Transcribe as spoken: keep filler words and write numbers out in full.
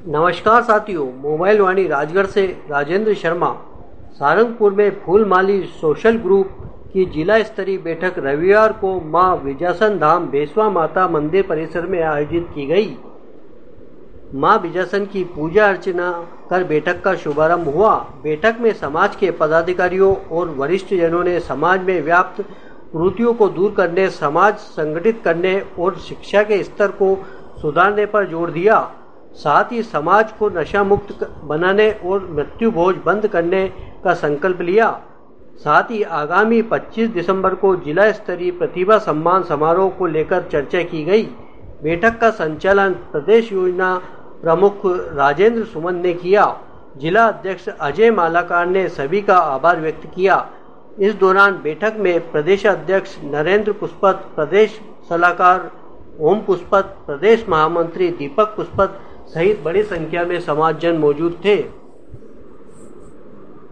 नमस्कार साथियों, मोबाइल वाणी राजगढ़ से राजेंद्र शर्मा। सारंगपुर में फूलमाली सोशल ग्रुप की जिला स्तरीय बैठक रविवार को मां विजासन धाम बेसवा माता मंदिर परिसर में आयोजित की गई। मां विजासन की पूजा अर्चना कर बैठक का शुभारंभ हुआ। बैठक में समाज के पदाधिकारियों और वरिष्ठ जनों ने समाज में व्याप्त कुरीतियों को दूर करने, समाज संगठित करने और शिक्षा के स्तर को सुधारने पर जोर दिया। साथ ही समाज को नशा मुक्त बनाने और मृत्यु भोज बंद करने का संकल्प लिया। साथ ही आगामी पच्चीस दिसंबर को जिला स्तरीय प्रतिभा सम्मान समारोह को लेकर चर्चा की गई। बैठक का संचालन प्रदेश योजना प्रमुख राजेंद्र सुमन ने किया। जिला अध्यक्ष अजय मालाकार ने सभी का आभार व्यक्त किया। इस दौरान बैठक में प्रदेश अध्यक्ष नरेंद्र पुष्पत, प्रदेश सलाहकार ओम पुष्पत, प्रदेश महामंत्री दीपक पुष्पत सहित बड़ी संख्या में समाजजन मौजूद थे।